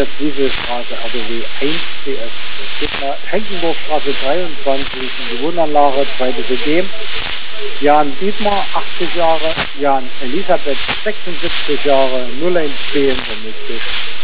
eine Prüfelstraße, RBW 1 PS. Geht mal Schenkenburgstraße 23 in die Wohnanlage, zweite WG. Jan Dietmar, 80 Jahre, Jan Elisabeth, 76 Jahre, 0110 vermisst.